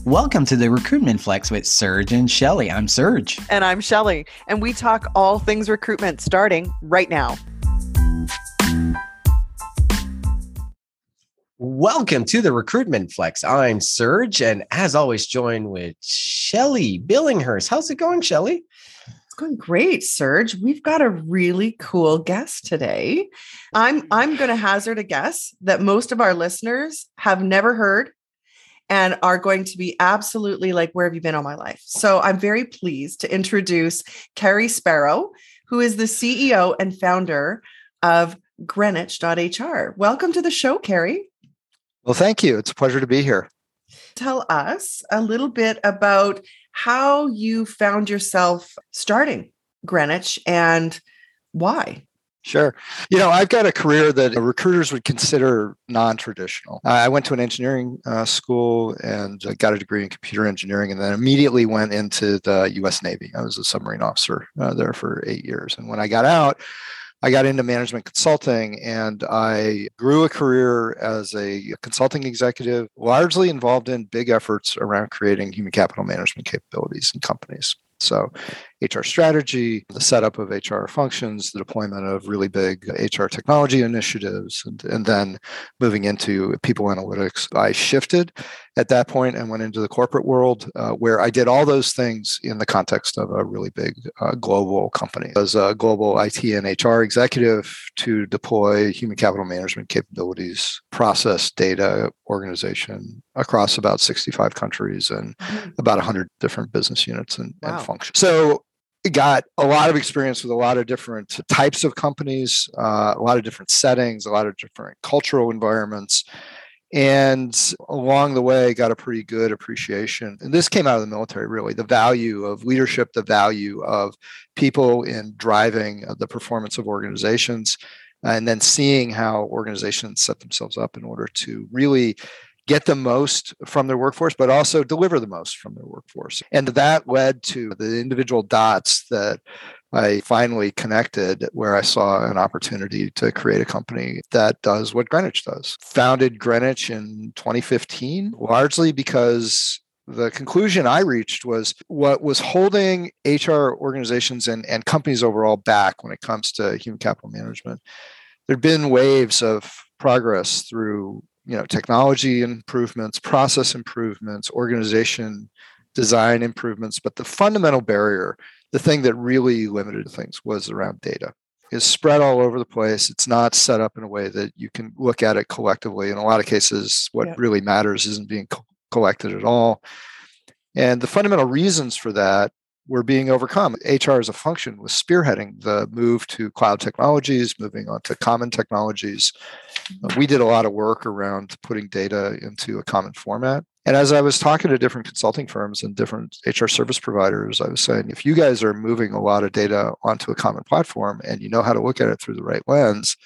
Welcome to the Recruitment Flex with Serge and Shelley. I'm Serge. And I'm Shelley. And we talk all things recruitment starting right now. Welcome to the Recruitment Flex. I'm Serge, and as always, joined with Shelley Billinghurst. How's it going, Shelley? It's going great, Serge. We've got a really cool guest today. I'm going to hazard a guess that most of our listeners have never heard and are going to be absolutely like, where have you been all my life? So I'm very pleased to introduce Carrie Sparrow, who is the CEO and founder of Greenwich.hr. Welcome to the show, Carrie. Well, thank you. It's a pleasure to be here. Tell us a little bit about how you found yourself starting Greenwich and why. Sure. I've got a career that recruiters would consider non-traditional. I went to an engineering school and got a degree in computer engineering, and then immediately went into the U.S. Navy. I was a submarine officer there for 8 years. And when I got out, I got into management consulting, and I grew a career as a consulting executive, largely involved in big efforts around creating human capital management capabilities in companies. So HR strategy, the setup of HR functions, the deployment of really big HR technology initiatives, and then moving into people analytics. I shifted at that point and went into the corporate world where I did all those things in the context of a really big global company. As a global IT and HR executive to deploy human capital management capabilities, process data organization across about 65 countries and about 100 different business units and functions. So got a lot of experience with a lot of different types of companies, a lot of different settings, a lot of different cultural environments. And along the way, got a pretty good appreciation. And this came out of the military, really, the value of leadership, the value of people in driving the performance of organizations, and then seeing how organizations set themselves up in order to really get the most from their workforce, but also deliver the most from their workforce. And that led to the individual dots that I finally connected, where I saw an opportunity to create a company that does what Greenwich does. Founded Greenwich in 2015, largely because the conclusion I reached was what was holding HR organizations and companies overall back when it comes to human capital management. There'd been waves of progress through technology improvements, process improvements, organization design improvements. But the fundamental barrier, the thing that really limited things, was around data. It's spread all over the place. It's not set up in a way that you can look at it collectively. In a lot of cases, what really matters isn't being collected at all. And the fundamental reasons for that were being overcome. HR as a function was spearheading the move to cloud technologies, moving on to common technologies. We did a lot of work around putting data into a common format. And as I was talking to different consulting firms and different HR service providers, I was saying, if you guys are moving a lot of data onto a common platform and you know how to look at it through the right lens,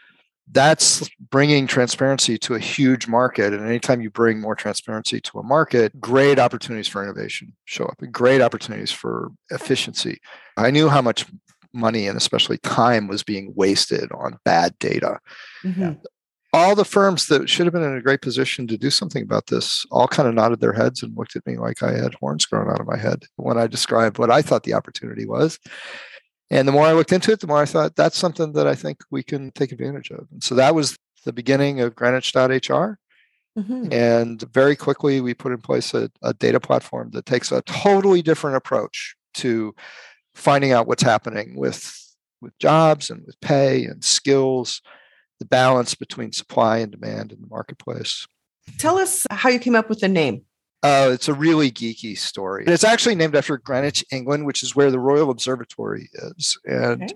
that's bringing transparency to a huge market. And anytime you bring more transparency to a market, great opportunities for innovation show up, and great opportunities for efficiency. I knew how much money and especially time was being wasted on bad data. Mm-hmm. All the firms that should have been in a great position to do something about this all kind of nodded their heads and looked at me like I had horns growing out of my head when I described what I thought the opportunity was. And the more I looked into it, the more I thought that's something that I think we can take advantage of. And so that was the beginning of Greenwich.hr. Mm-hmm. And very quickly, we put in place a data platform that takes a totally different approach to finding out what's happening with jobs and with pay and skills, the balance between supply and demand in the marketplace. Tell us how you came up with the name. It's a really geeky story. It's actually named after Greenwich, England, which is where the Royal Observatory is. And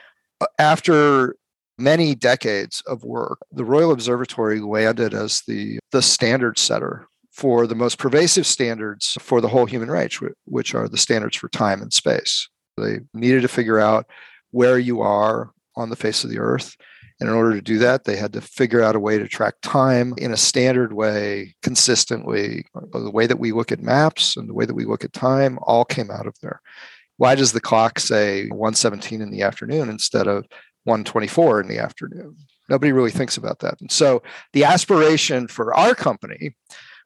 after many decades of work, the Royal Observatory landed as the standard setter for the most pervasive standards for the whole human race, which are the standards for time and space. They needed to figure out where you are on the face of the earth. And in order to do that, they had to figure out a way to track time in a standard way, consistently. The way that we look at maps and the way that we look at time all came out of there. Why does the clock say 1:17 in the afternoon instead of 1:24 in the afternoon? Nobody really thinks about that. And so the aspiration for our company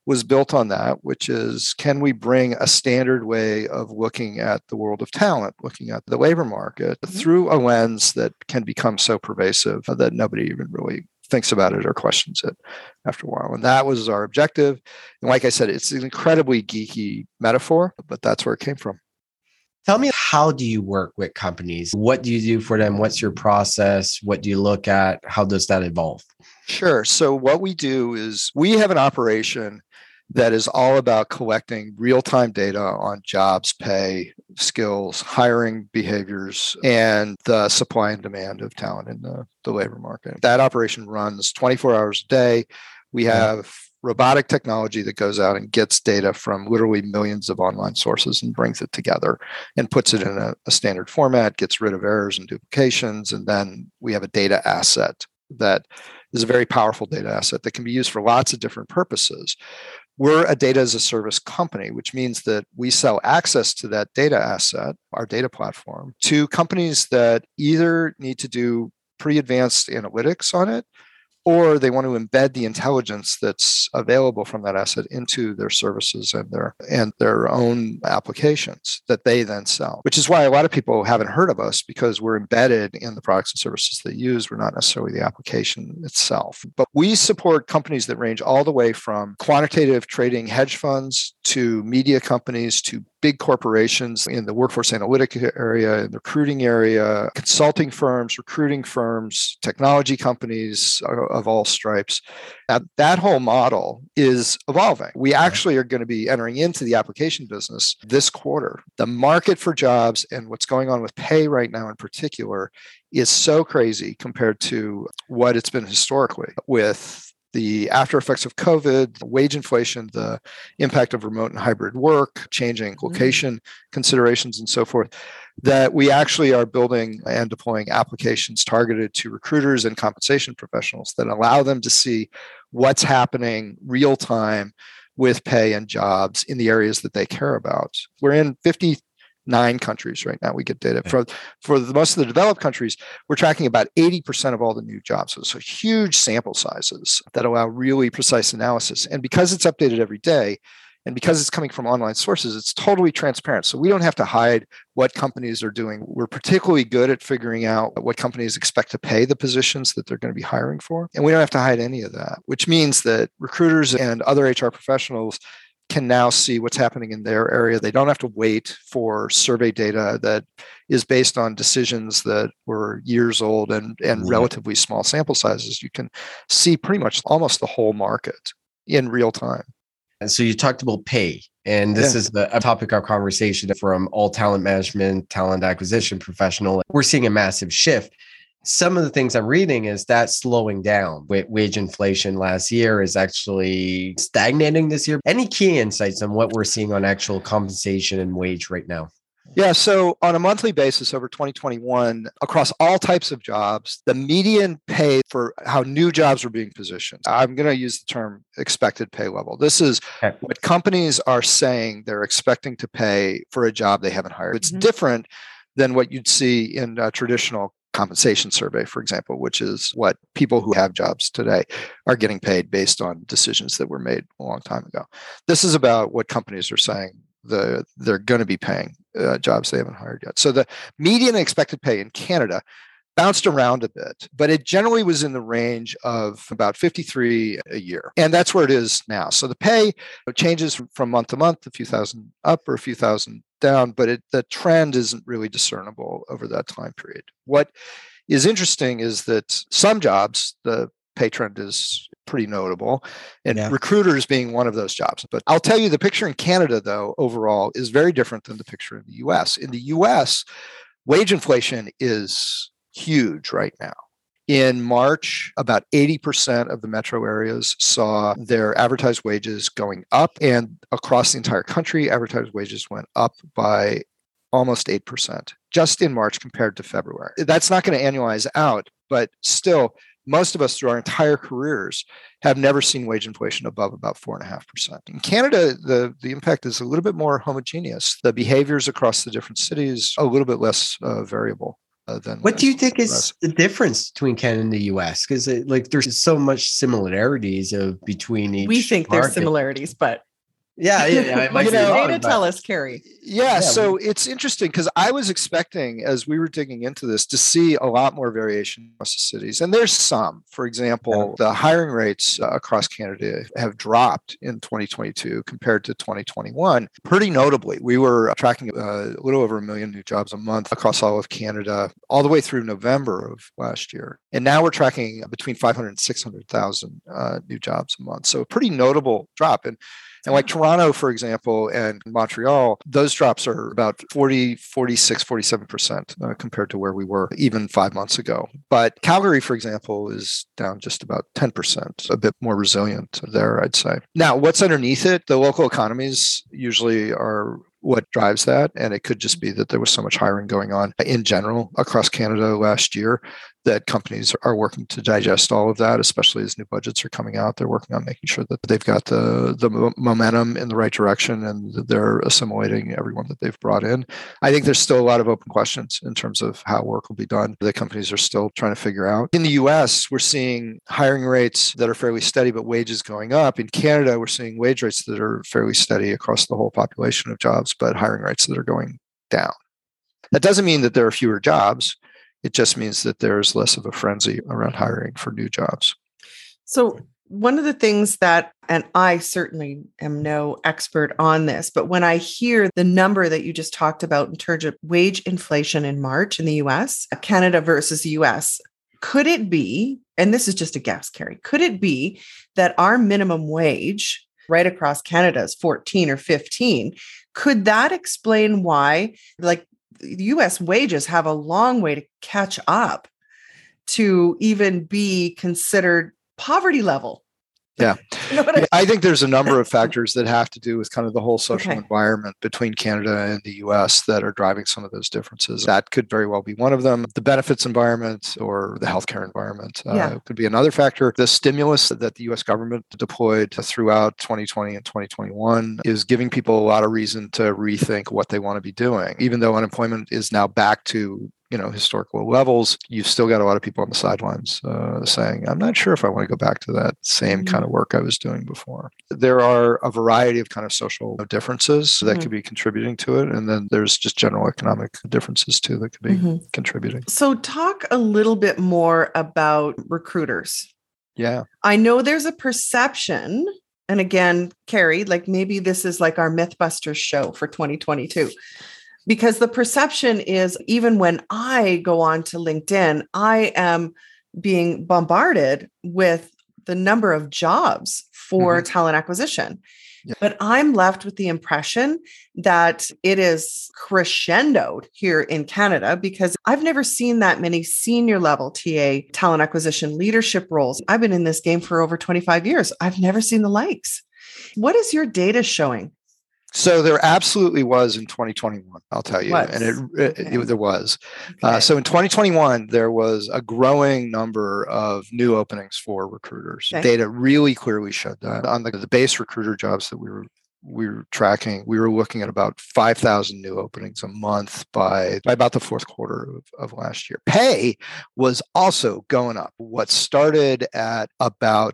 was built on that, which is, can we bring a standard way of looking at the world of talent, looking at the labor market through a lens that can become so pervasive that nobody even really thinks about it or questions it after a while. And that was our objective. And like I said, it's an incredibly geeky metaphor, but that's where it came from. Tell me, how do you work with companies? What do you do for them? What's your process? What do you look at? How does that evolve? Sure. So what we do is we have an operation that is all about collecting real-time data on jobs, pay, skills, hiring behaviors, and the supply and demand of talent in the labor market. That operation runs 24 hours a day. We have robotic technology that goes out and gets data from literally millions of online sources and brings it together and puts it in a standard format, gets rid of errors and duplications. And then we have a data asset that is a very powerful data asset that can be used for lots of different purposes. We're a data as a service company, which means that we sell access to that data asset, our data platform, to companies that either need to do pretty advanced analytics on it, or they want to embed the intelligence that's available from that asset into their services and their own applications that they then sell, which is why a lot of people haven't heard of us, because we're embedded in the products and services they use. We're not necessarily the application itself. But we support companies that range all the way from quantitative trading hedge funds to media companies to big corporations in the workforce analytic area, in the recruiting area, consulting firms, recruiting firms, technology companies of all stripes. Now, that whole model is evolving. We actually are going to be entering into the application business this quarter. The market for jobs and what's going on with pay right now in particular is so crazy compared to what it's been historically, with the after effects of COVID, wage inflation, the impact of remote and hybrid work, changing location considerations, and so forth, that we actually are building and deploying applications targeted to recruiters and compensation professionals that allow them to see what's happening real time with pay and jobs in the areas that they care about. We're in 59 countries right now. We get data for the most of the developed countries. We're tracking about 80% of all the new jobs. So huge sample sizes that allow really precise analysis. And because it's updated every day, and because it's coming from online sources, it's totally transparent. So we don't have to hide what companies are doing. We're particularly good at figuring out what companies expect to pay the positions that they're going to be hiring for. And we don't have to hide any of that, which means that recruiters and other HR professionals can now see what's happening in their area. They don't have to wait for survey data that is based on decisions that were years old and relatively small sample sizes. You can see pretty much almost the whole market in real time. And so you talked about pay, and this is a topic of conversation from all talent management, talent acquisition professional. We're seeing a massive shift. Some of the things I'm reading is that slowing down. Wage inflation last year is actually stagnating this year. Any key insights on what we're seeing on actual compensation and wage right now? Yeah, so on a monthly basis over 2021, across all types of jobs, the median pay for how new jobs are being positioned, I'm going to use the term expected pay level. This is what companies are saying they're expecting to pay for a job they haven't hired. It's different than what you'd see in a traditional compensation survey, for example, which is what people who have jobs today are getting paid based on decisions that were made a long time ago. This is about what companies are saying they're going to be paying jobs they haven't hired yet. So the median expected pay in Canada bounced around a bit, but it generally was in the range of about 53 a year. And that's where it is now. So the pay changes from month to month, a few thousand up or a few thousand down, but the trend isn't really discernible over that time period. What is interesting is that some jobs, the pay trend is pretty notable, and recruiters being one of those jobs. But I'll tell you, the picture in Canada, though, overall is very different than the picture in the US. In the US, wage inflation is huge right now. In March, about 80% of the metro areas saw their advertised wages going up, and across the entire country, advertised wages went up by almost 8% just in March compared to February. That's not going to annualize out, but still, most of us through our entire careers have never seen wage inflation above about 4.5%. In Canada, the impact is a little bit more homogeneous. The behaviors across the different cities are a little bit less variable than what do you think the is US. the difference between Canada and the US? Because there's so much similarities between each. We think there's market. similarities, but Yeah, it might what's be the wrong, data but- tell us, Carrie? Yeah, Yeah, so it's interesting because I was expecting, as we were digging into this, to see a lot more variation across the cities. And there's some. For example, the hiring rates across Canada have dropped in 2022 compared to 2021. Pretty notably, we were tracking a little over 1 million new jobs a month across all of Canada, all the way through November of last year. And now we're tracking between 500 and 600,000 new jobs a month. So a pretty notable drop. And like Toronto, for example, and Montreal, those drops are about 40, 46, 47% compared to where we were even 5 months ago. But Calgary, for example, is down just about 10%, a bit more resilient there, I'd say. Now, what's underneath it? The local economies usually are what drives that. And it could just be that there was so much hiring going on in general across Canada last year that companies are working to digest all of that, especially as new budgets are coming out. They're working on making sure that they've got the momentum in the right direction and that they're assimilating everyone that they've brought in. I think there's still a lot of open questions in terms of how work will be done that companies are still trying to figure out. In the US, we're seeing hiring rates that are fairly steady, but wages going up. In Canada, we're seeing wage rates that are fairly steady across the whole population of jobs, but hiring rates that are going down. That doesn't mean that there are fewer jobs. It just means that there's less of a frenzy around hiring for new jobs. So one of the things that, and I certainly am no expert on this, but when I hear the number that you just talked about in terms of wage inflation in March in the US, Canada versus the US, could it be, and this is just a guess, Carrie, could it be that our minimum wage right across Canada is 14 or 15? Could that explain why, like, US wages have a long way to catch up to even be considered poverty level? Yeah. You know what I mean? I think there's a number of factors that have to do with kind of the whole social Okay. environment between Canada and the US that are driving some of those differences. That could very well be one of them. The benefits environment or the healthcare environment could be another factor. The stimulus that the US government deployed throughout 2020 and 2021 is giving people a lot of reason to rethink what they want to be doing. Even though unemployment is now back to historical levels, you've still got a lot of people on the sidelines saying, I'm not sure if I want to go back to that same kind of work I was doing before. There are a variety of kind of social differences that could be contributing to it. And then there's just general economic differences too that could be contributing. So talk a little bit more about recruiters. Yeah. I know there's a perception, and again, Carrie, like maybe this is like our Mythbusters show for 2022. Because the perception is, even when I go on to LinkedIn, I am being bombarded with the number of jobs for talent acquisition. Yeah. But I'm left with the impression that it is crescendoed here in Canada because I've never seen that many senior level TA talent acquisition leadership roles. I've been in this game for over 25 years. I've never seen the likes. What is your data showing? So there absolutely was in 2021, I'll tell you, and there was. Okay. So in 2021, there was a growing number of new openings for recruiters. Okay. Data really clearly showed that. On the base recruiter jobs that we were tracking, we were looking at about 5,000 new openings a month by about the fourth quarter of last year. Pay was also going up. What started at about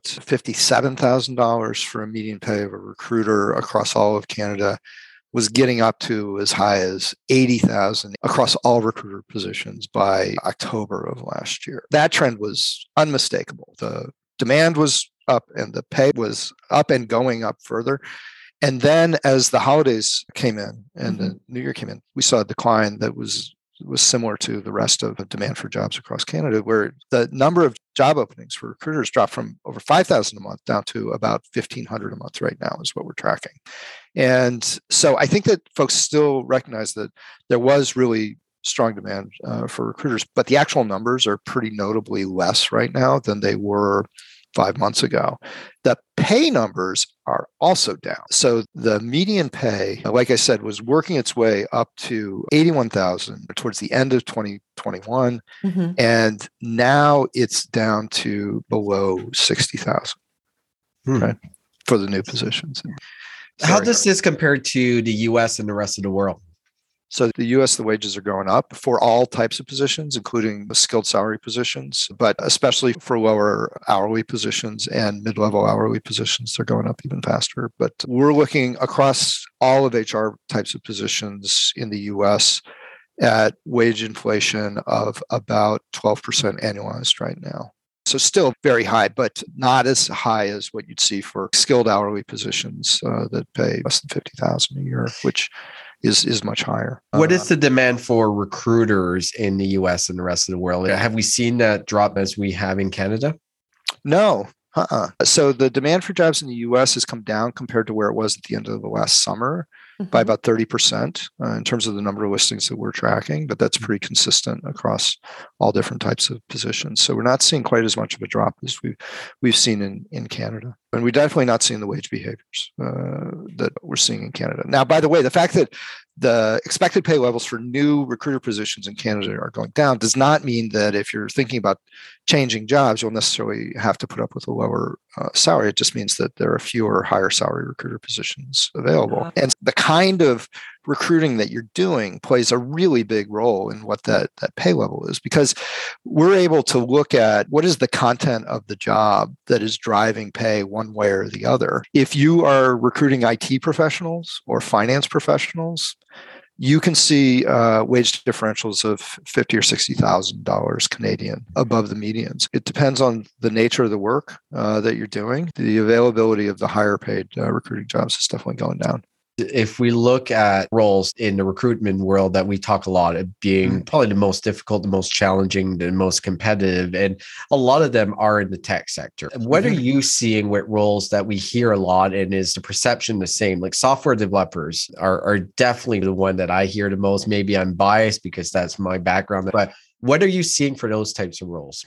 $57,000 for a median pay of a recruiter across all of Canada was getting up to as high as $80,000 across all recruiter positions by October of last year. That trend was unmistakable. The demand was up and the pay was up and going up further. And then as the holidays came in and the New Year came in, we saw a decline that was similar to the rest of the demand for jobs across Canada, where the number of job openings for recruiters dropped from over 5,000 a month down to about 1,500 a month right now is what we're tracking. And so I think that folks still recognize that there was really strong demand for recruiters, but the actual numbers are pretty notably less right now than they were 5 months ago. The pay numbers are also down. So the median pay, like I said, was working its way up to $81,000 towards the end of 2021. And now it's down to below $60,000 right, for the new positions. How does this compare to the US and the rest of the world? So the US, the wages are going up for all types of positions, including the skilled salary positions, but especially for lower hourly positions and mid-level hourly positions, they're going up even faster. But we're looking across all of HR types of positions in the US at wage inflation of about 12% annualized right now. So still very high, but not as high as what you'd see for skilled hourly positions that pay less than $50,000 a year, which is much higher. What is the demand for recruiters in the US and the rest of the world? Have we seen that drop as we have in Canada? No. So the demand for jobs in the US has come down compared to where it was at the end of the last summer by about 30% in terms of the number of listings that we're tracking, but that's pretty consistent across all different types of positions. So we're not seeing quite as much of a drop as we've seen in Canada. And we're definitely not seeing the wage behaviors that we're seeing in Canada. Now, by the way, the fact that the expected pay levels for new recruiter positions in Canada are going down does not mean that if you're thinking about changing jobs, you'll necessarily have to put up with a lower salary. It just means that there are fewer higher salary recruiter positions available. And the kind of recruiting that you're doing plays a really big role in what that pay level is, because we're able to look at what is the content of the job that is driving pay one way or the other. If you are recruiting IT professionals or finance professionals, you can see wage differentials of $50,000 or $60,000 Canadian above the medians. It depends on the nature of the work that you're doing. The availability of the higher paid recruiting jobs is definitely going down. If we look at roles in the recruitment world that we talk a lot of being probably the most difficult, the most challenging, the most competitive, and a lot of them are in the tech sector. What are you seeing with roles that we hear a lot, and is the perception the same? Like software developers are definitely the one that I hear the most. Maybe I'm biased because that's my background, but what are you seeing for those types of roles?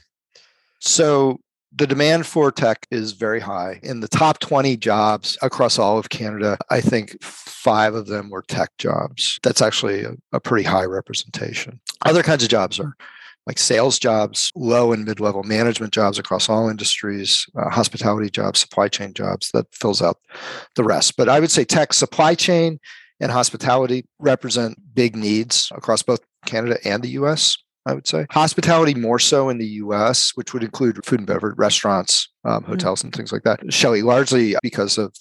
So the demand for tech is very high. In the top 20 jobs across all of Canada, I think 5 of them were tech jobs. That's actually a pretty high representation. Other kinds of jobs are like sales jobs, low and mid-level management jobs across all industries, hospitality jobs, supply chain jobs. That fills out the rest. But I would say tech, supply chain, and hospitality represent big needs across both Canada and the US. I would say hospitality more so in the US, which would include food and beverage, restaurants, hotels, and things like that. Shelley, largely because of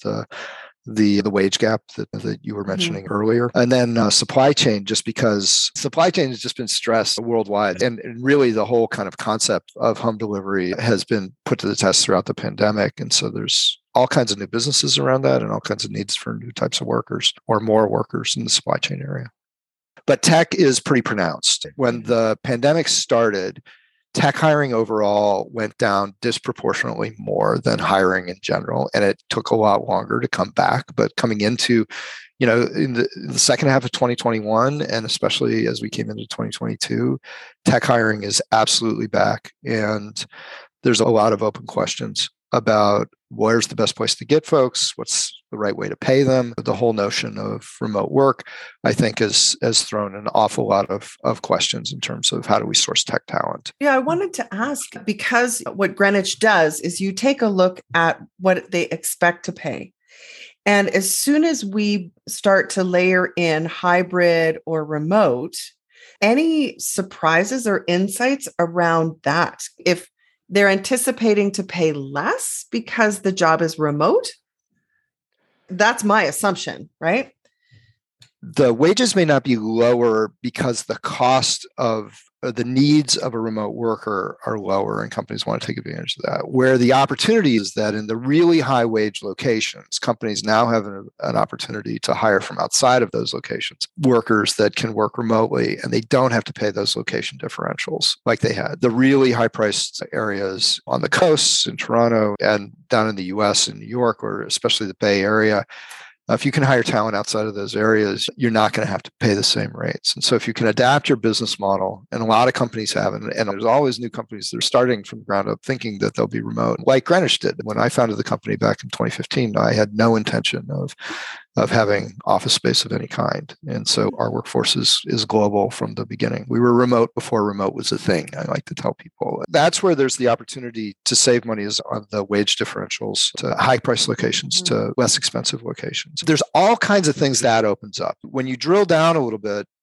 the wage gap that you were mentioning earlier. And then supply chain, just because supply chain has just been stressed worldwide. And really the whole kind of concept of home delivery has been put to the test throughout the pandemic. And so there's all kinds of new businesses around that and all kinds of needs for new types of workers or more workers in the supply chain area. But tech is pretty pronounced. When the pandemic started, tech hiring overall went down disproportionately more than hiring in general. And it took a lot longer to come back. But coming into, in the second half of 2021, and especially as we came into 2022, tech hiring is absolutely back. And there's a lot of open questions about where's the best place to get folks, what's the right way to pay them. The whole notion of remote work, I think, has thrown an awful lot of questions in terms of how do we source tech talent. Yeah, I wanted to ask, because what Greenwich does is you take a look at what they expect to pay. And as soon as we start to layer in hybrid or remote, any surprises or insights around that? If they're anticipating to pay less because the job is remote, that's my assumption, right? The wages may not be lower because the cost of the needs of a remote worker are lower and companies want to take advantage of that. Where the opportunity is that in the really high wage locations, companies now have an opportunity to hire from outside of those locations workers that can work remotely, and they don't have to pay those location differentials like they had. The really high priced areas on the coasts in Toronto and down in the US in New York, or especially the Bay Area, if you can hire talent outside of those areas, you're not going to have to pay the same rates. And so if you can adapt your business model, and a lot of companies have, and there's always new companies that are starting from the ground up thinking that they'll be remote, like Greenwich did. When I founded the company back in 2015, I had no intention of having office space of any kind. And so our workforce is global from the beginning. We were remote before remote was a thing. I like to tell people that's where there's the opportunity to save money is on the wage differentials to high price locations to less expensive locations. There's all kinds of things that opens up. When you drill down a little bit,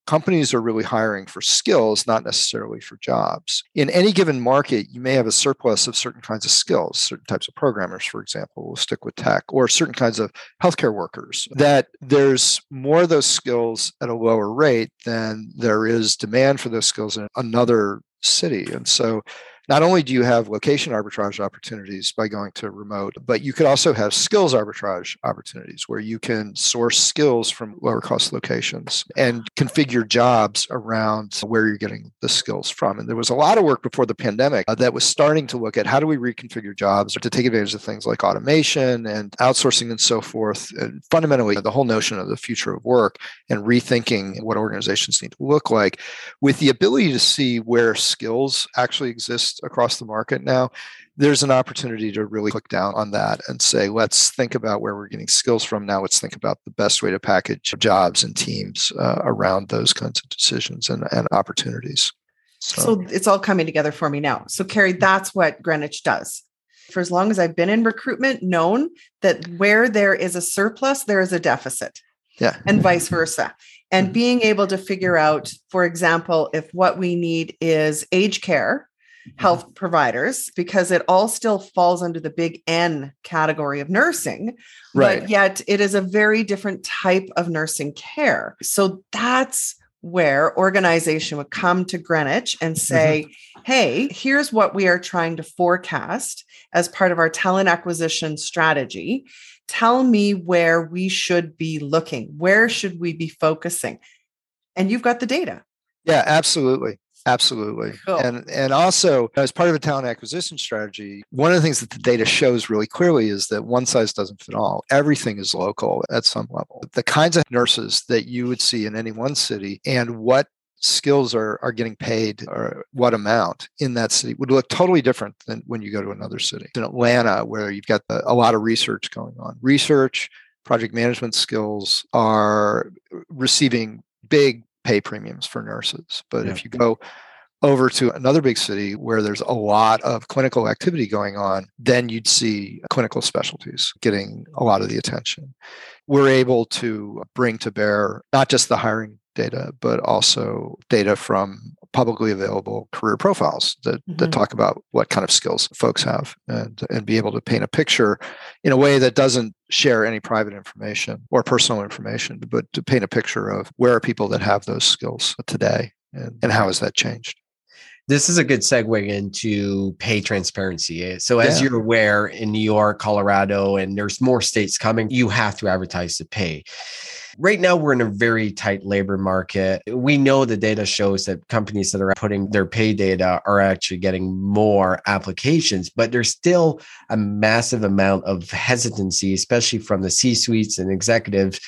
companies are really hiring for skills, not necessarily for jobs. In any given market, you may have a surplus of certain kinds of skills, certain types of programmers, for example, we'll stick with tech, or certain kinds of healthcare workers, that there's more of those skills at a lower rate than there is demand for those skills in another city. And so not only do you have location arbitrage opportunities by going to remote, but you could also have skills arbitrage opportunities where you can source skills from lower cost locations and configure jobs around where you're getting the skills from. And there was a lot of work before the pandemic that was starting to look at how do we reconfigure jobs to take advantage of things like automation and outsourcing and so forth. And fundamentally, the whole notion of the future of work and rethinking what organizations need to look like with the ability to see where skills actually exist across the market now, there's an opportunity to really click down on that and say, let's think about where we're getting skills from now. Let's think about the best way to package jobs and teams around those kinds of decisions and opportunities. So it's all coming together for me now. So Carrie, that's what Greenwich does. For as long as I've been in recruitment, known that where there is a surplus, there is a deficit. Yeah. And vice versa. And being able to figure out, for example, if what we need is aged care, health providers, because it all still falls under the big N category of nursing, right? But yet it is a very different type of nursing care. So that's where organization would come to Greenwich and say, hey, here's what we are trying to forecast as part of our talent acquisition strategy. Tell me where we should be looking. Where should we be focusing? And you've got the data. Yeah, absolutely. Absolutely. Cool. And also, as part of a talent acquisition strategy, one of the things that the data shows really clearly is that one size doesn't fit all. Everything is local at some level. The kinds of nurses that you would see in any one city and what skills are getting paid or what amount in that city would look totally different than when you go to another city. In Atlanta, where you've got a lot of research going on. Research, project management skills are receiving big pay premiums for nurses. But if you go over to another big city where there's a lot of clinical activity going on, then you'd see clinical specialties getting a lot of the attention. We're able to bring to bear not just the hiring data, but also data from publicly available career profiles that talk about what kind of skills folks have and be able to paint a picture in a way that doesn't share any private information or personal information, but to paint a picture of where are people that have those skills today and how has that changed. This is a good segue into pay transparency. So as you're aware, in New York, Colorado, and there's more states coming, you have to advertise the pay. Right now, we're in a very tight labor market. We know the data shows that companies that are putting their pay data are actually getting more applications, but there's still a massive amount of hesitancy, especially from the C-suites and executives.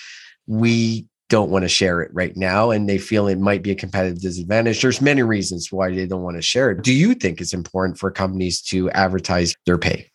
We don't want to share it right now, and they feel it might be a competitive disadvantage. There's many reasons why they don't want to share it. Do you think it's important for companies to advertise their pay?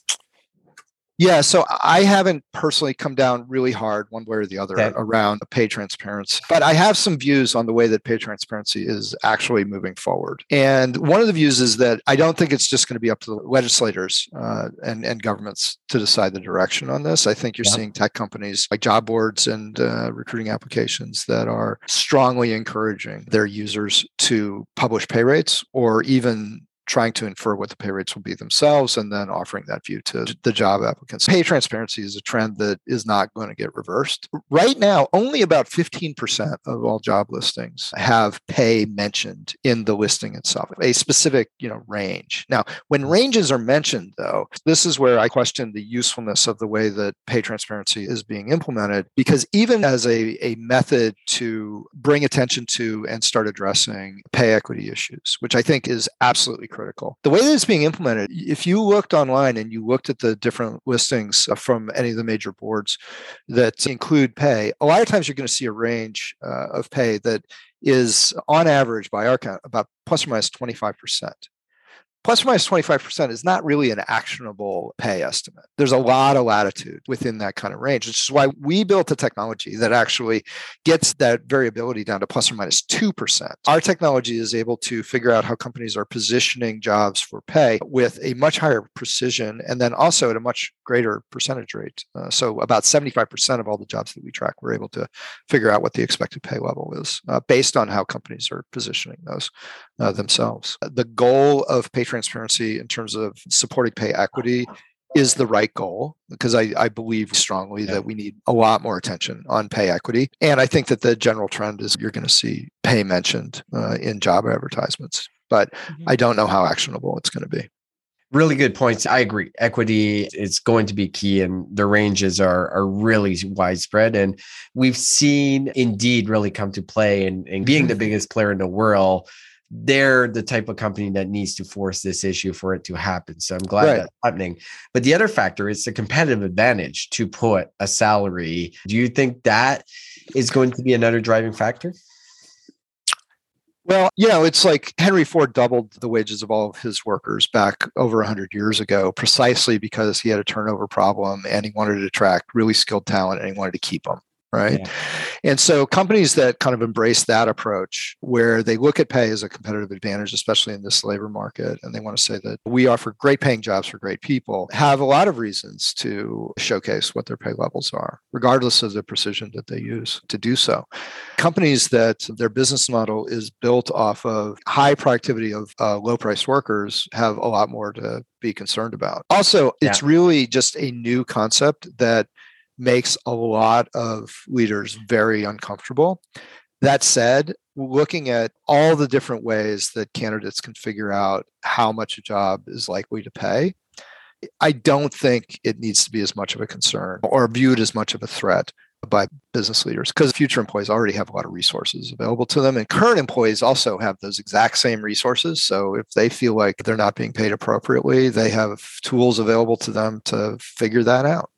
Yeah, so I haven't personally come down really hard one way or the other around pay transparency, but I have some views on the way that pay transparency is actually moving forward. And one of the views is that I don't think it's just going to be up to the legislators and governments to decide the direction on this. I think you're seeing tech companies like job boards and recruiting applications that are strongly encouraging their users to publish pay rates or even trying to infer what the pay rates will be themselves and then offering that view to the job applicants. Pay transparency is a trend that is not going to get reversed. Right now, only about 15% of all job listings have pay mentioned in the listing itself, a specific, range. Now, when ranges are mentioned, though, this is where I question the usefulness of the way that pay transparency is being implemented, because even as a method to bring attention to and start addressing pay equity issues, which I think is absolutely critical. The way that it's being implemented, if you looked online and you looked at the different listings from any of the major boards that include pay, a lot of times you're going to see a range of pay that is on average by our count about plus or minus 25%. plus or minus 25% is not really an actionable pay estimate. There's a lot of latitude within that kind of range, which is why we built a technology that actually gets that variability down to plus or minus 2%. Our technology is able to figure out how companies are positioning jobs for pay with a much higher precision and then also at a much greater percentage rate. So about 75% of all the jobs that we track, we're able to figure out what the expected pay level is based on how companies are positioning those themselves. The goal of pay transparency in terms of supporting pay equity is the right goal, because I believe strongly that we need a lot more attention on pay equity. And I think that the general trend is you're going to see pay mentioned in job advertisements, but I don't know how actionable it's going to be. Really good points. I agree. Equity is going to be key, and the ranges are really widespread. And we've seen Indeed really come to play, and being the biggest player in the world, they're the type of company that needs to force this issue for it to happen. So I'm glad that's happening. But the other factor is the competitive advantage to put a salary. Do you think that is going to be another driving factor? Well, it's like Henry Ford doubled the wages of all of his workers back over 100 years ago, precisely because he had a turnover problem and he wanted to attract really skilled talent and he wanted to keep them. Right. Yeah. And so companies that kind of embrace that approach, where they look at pay as a competitive advantage, especially in this labor market, and they want to say that we offer great paying jobs for great people, have a lot of reasons to showcase what their pay levels are, regardless of the precision that they use to do so. Companies that their business model is built off of high productivity of low priced workers have a lot more to be concerned about. Also, it's really just a new concept that makes a lot of leaders very uncomfortable. That said, looking at all the different ways that candidates can figure out how much a job is likely to pay, I don't think it needs to be as much of a concern or viewed as much of a threat by business leaders, because future employees already have a lot of resources available to them. And current employees also have those exact same resources. So if they feel like they're not being paid appropriately, they have tools available to them to figure that out.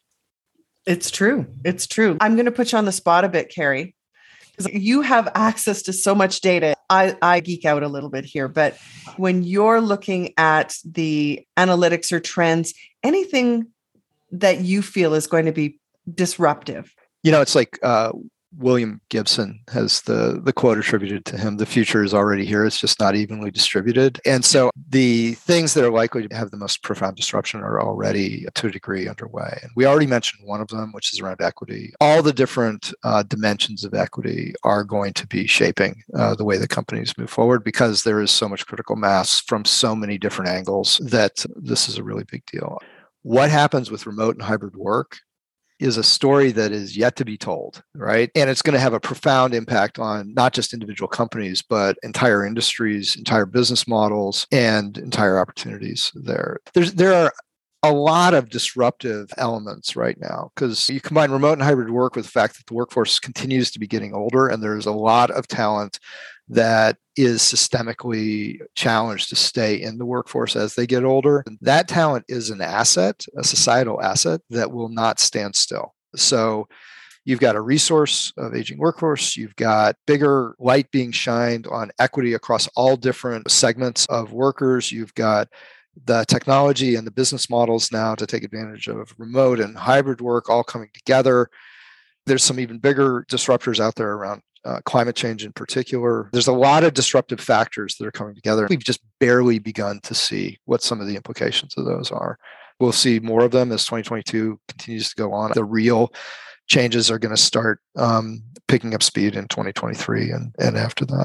It's true. It's true. I'm going to put you on the spot a bit, Carrie, because you have access to so much data. I geek out a little bit here, but when you're looking at the analytics or trends, anything that you feel is going to be disruptive? It's like William Gibson has the quote attributed to him: "The future is already here. It's just not evenly distributed." And so the things that are likely to have the most profound disruption are already to a degree underway. And we already mentioned one of them, which is around equity. All the different dimensions of equity are going to be shaping the way that companies move forward, because there is so much critical mass from so many different angles that this is a really big deal. What happens with remote and hybrid work is a story that is yet to be told, right? And it's going to have a profound impact on not just individual companies, but entire industries, entire business models, and entire opportunities there. There are a lot of disruptive elements right now, because you combine remote and hybrid work with the fact that the workforce continues to be getting older, and there's a lot of talent that is systemically challenged to stay in the workforce as they get older. That talent is an asset, a societal asset that will not stand still. So you've got a resource of aging workforce. You've got bigger light being shined on equity across all different segments of workers. You've got the technology and the business models now to take advantage of remote and hybrid work all coming together. There's some even bigger disruptors out there around climate change in particular. There's a lot of disruptive factors that are coming together. We've just barely begun to see what some of the implications of those are. We'll see more of them as 2022 continues to go on. The real changes are going to start picking up speed in 2023 and after that.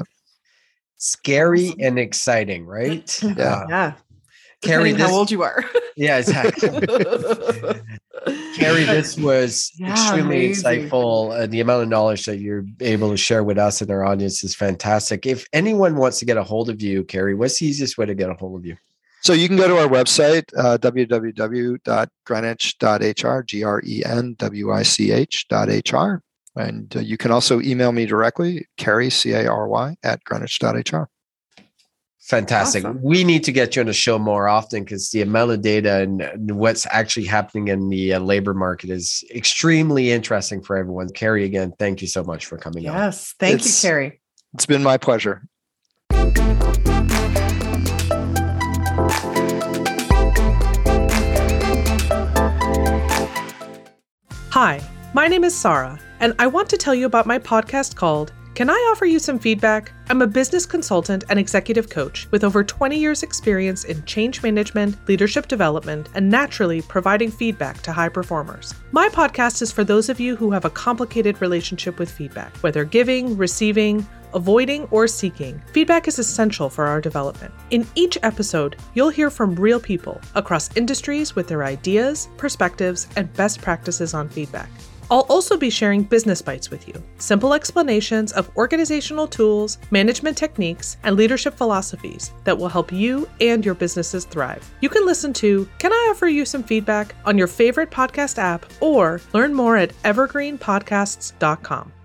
Scary and exciting, right? Yeah. Carrie, how old you are. Yeah, exactly. Carrie, this was extremely insightful. The amount of knowledge that you're able to share with us and our audience is fantastic. If anyone wants to get a hold of you, Carrie, what's the easiest way to get a hold of you? So you can go to our website, www.greenwich.hr, GRENWICH.hr. And you can also email me directly, Carrie, CARY, @greenwich.hr. Fantastic. Awesome. We need to get you on the show more often, because the amount of data and what's actually happening in the labor market is extremely interesting for everyone. Carrie, again, thank you so much for coming on. Yes, thank you, Carrie. It's been my pleasure. Hi, my name is Sarah, and I want to tell you about my podcast called Can I Offer You Some Feedback? I'm a business consultant and executive coach with over 20 years experience in change management, leadership development, and naturally providing feedback to high performers. My podcast is for those of you who have a complicated relationship with feedback, whether giving, receiving, avoiding, or seeking. Feedback is essential for our development. In each episode, you'll hear from real people across industries with their ideas, perspectives, and best practices on feedback. I'll also be sharing business bites with you, simple explanations of organizational tools, management techniques, and leadership philosophies that will help you and your businesses thrive. You can listen to Can I Offer You Some Feedback on your favorite podcast app or learn more at evergreenpodcasts.com.